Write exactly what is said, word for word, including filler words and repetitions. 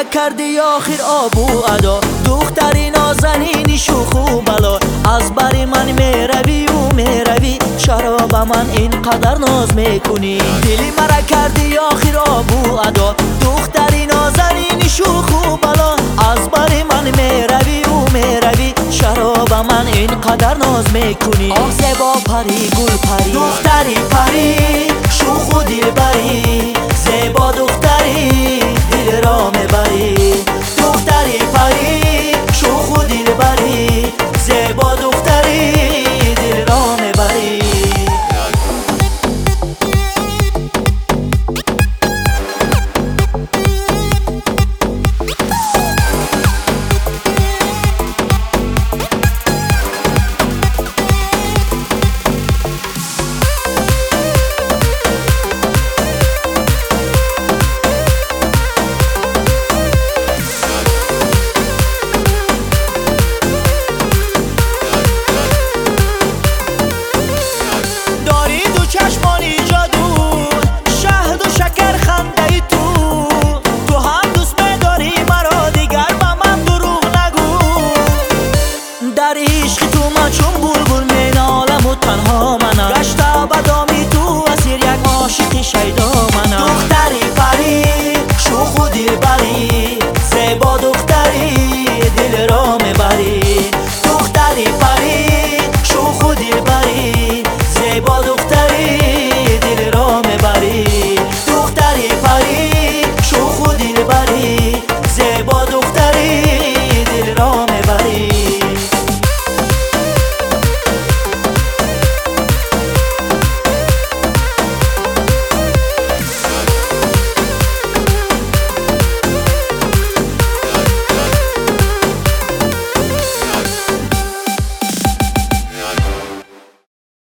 کردی آخر آب و ادا، دختری نازنینی شوخ و بلا. از بر من میروی و میروی، چرا به من اینقدر ناز میکنی؟ دلی مرا کردی آخر آب و ادا، دختری نازنینی شوخ و بلا. از بر من میروی و میروی، چرا به من اینقدر ناز میکنی؟ آه زیبا پری گل پری، دختری پری